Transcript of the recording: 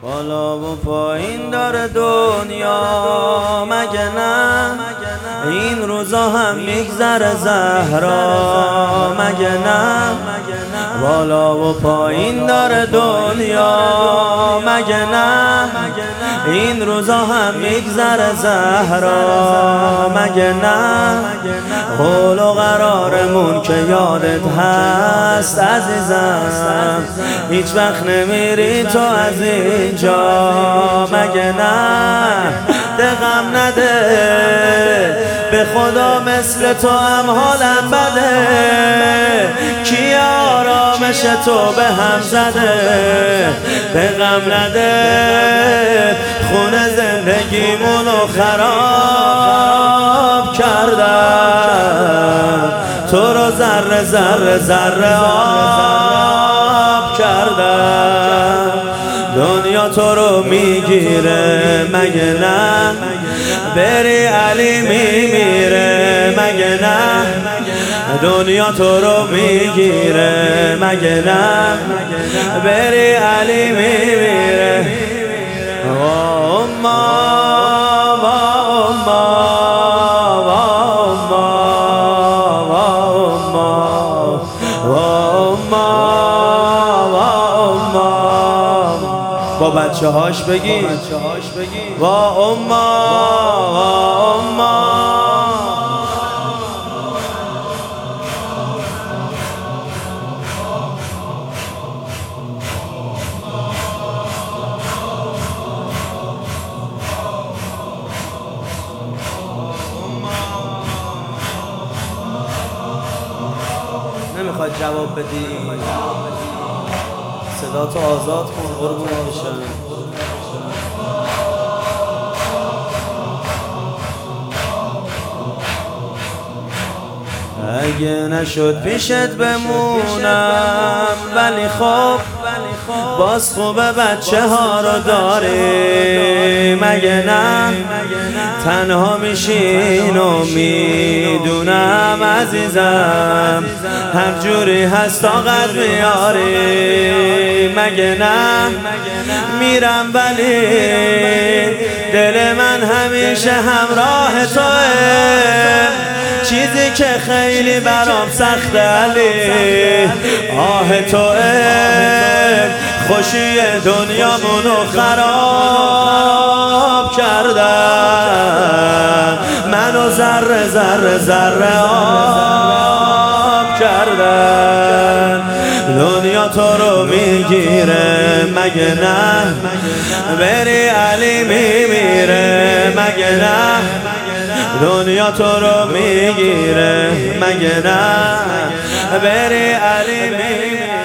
بالا و پایین داره دنیا مگه نه؟ این روزا هم میگذره زهرا مگه نه؟ بالا و پایین داره دنیا مگه نه؟ این روزا هم میگذره زهرا مگه نه؟ قول و قرارمون که یادت هست عزیزم، هیچ وقت نمیری تو از اینجا مگه نه؟ غم نده به خدا، مثل تو هم حالم بده، کی آرامش تو به هم زده؟ به غم نده خونه زندگیمونو خراب کردم، تو رو ذره ذره ذره آب کردم. دنیا تو رو میگیره مگه نه؟ بری علی میمیره مگه نه؟ دنیا تو رو میگیره مگه نه؟ بری علی میمیره. با بچه هاش بگی وا اما وا اما. نمیخواد جواب بدی؟ صدا تو آزاد کن قربون بشم. اگه نشد پیشت بمونم، ولی خب باز خوبه بچه ها رو داری مگه نه؟ تنها میشین و میدونم عزیزم، هر جوری هست طاقت میاری مگه نه؟ میرم ولی دل من همیشه همراه توه، چیزی که خیلی برام سخته علی آه توه، خوشی دنیامونو خراب کردم، منو ذره ذره ذره آب کردم. دنیا تو رو میگیره مگه نه؟ بری علی میمیره مگه نه؟ دنیا تو رو میگیره مگه نه؟ بری علی میمیره.